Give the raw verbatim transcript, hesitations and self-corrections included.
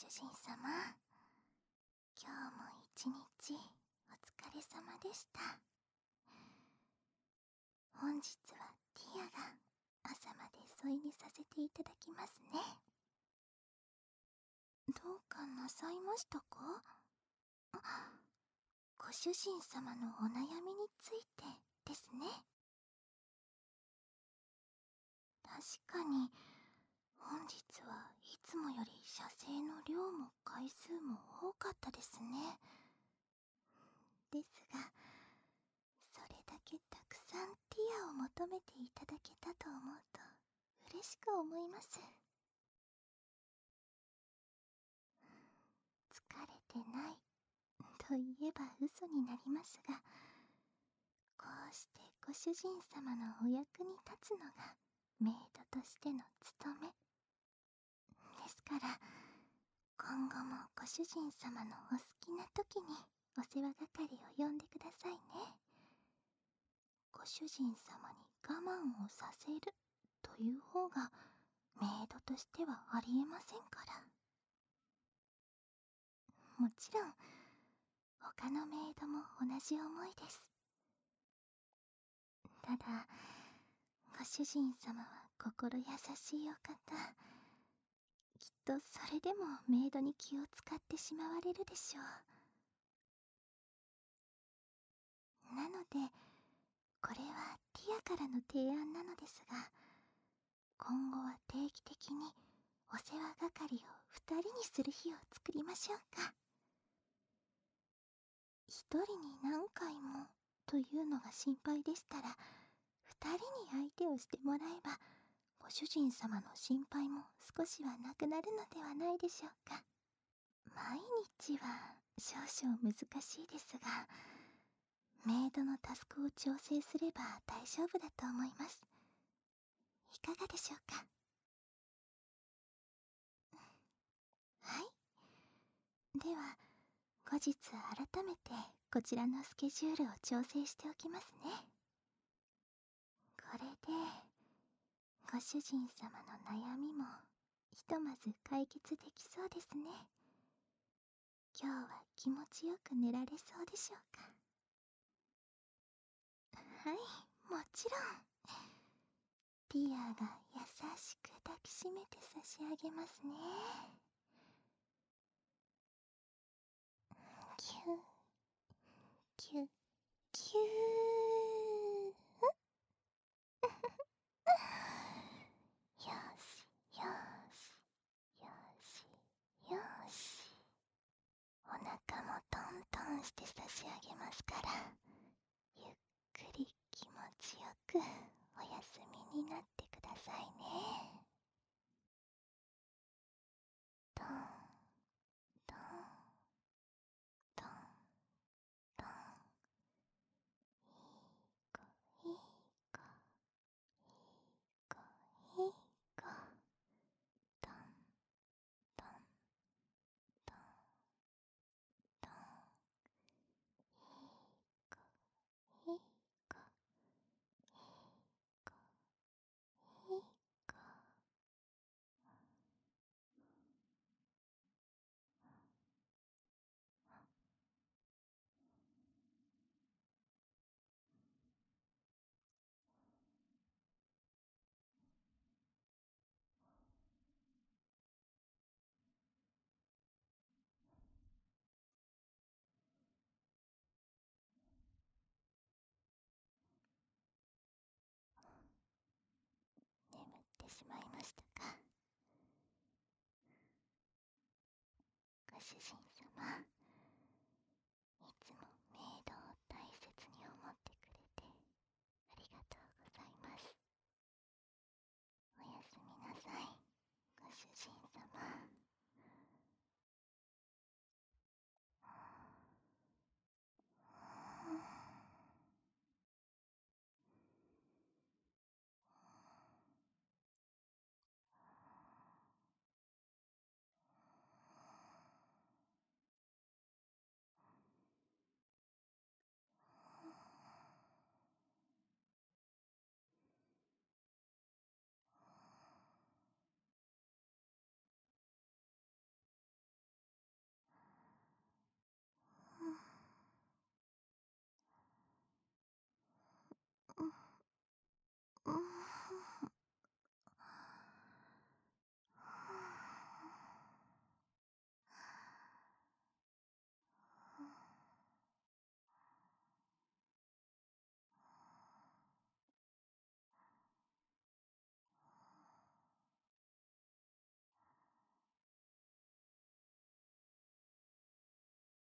主人様、今日も一日お疲れ様でした。本日はティアが朝まで添い寝させていただきますね。どうかなさいましたか？あ、ご主人様のお悩みについてですね。確かに本日はいつもより射精の量も回数も多かったですね。ですが、それだけたくさんティアを求めていただけたと思うと嬉しく思います。疲れてないと言えば嘘になりますが、こうしてご主人様のお役に立つのがメイドとしての務めですから、今後もご主人様のお好きな時にお世話係を呼んでくださいね。ご主人様に我慢をさせるという方がメイドとしてはありえませんから。もちろん他のメイドも同じ思いです。ただ、ご主人様は心優しいお方。きっとそれでもメイドに気を使ってしまわれるでしょう。なので、これはティアからの提案なのですが、今後は定期的にお世話係を二人にする日を作りましょうか。一人に何回もというのが心配でしたら、二人に相手をしてもらえば、ご主人様の心配も少しはなくなるのではないでしょうか。毎日は少々難しいですが、メイドのタスクを調整すれば大丈夫だと思います。いかがでしょうか。はい。では、後日改めてこちらのスケジュールを調整しておきますね。これで、ご主人様の悩みもひとまず解決できそうですね。今日は気持ちよく寝られそうでしょうか。はい、もちろん。ティアが優しく抱きしめて差し上げますね。キュー、キュ、キュー。よし、よし、よし、よし。お腹もトントンして差し上げますから、ゆっくり気持ちよくお休みになってくださいね。トン、トン、トン、トン。いい子、いい子、いい子、いい子。トン、トン、トン、トン。いい子、いい子、いい子、いい子。眠ってしまいましたか。ご主人様、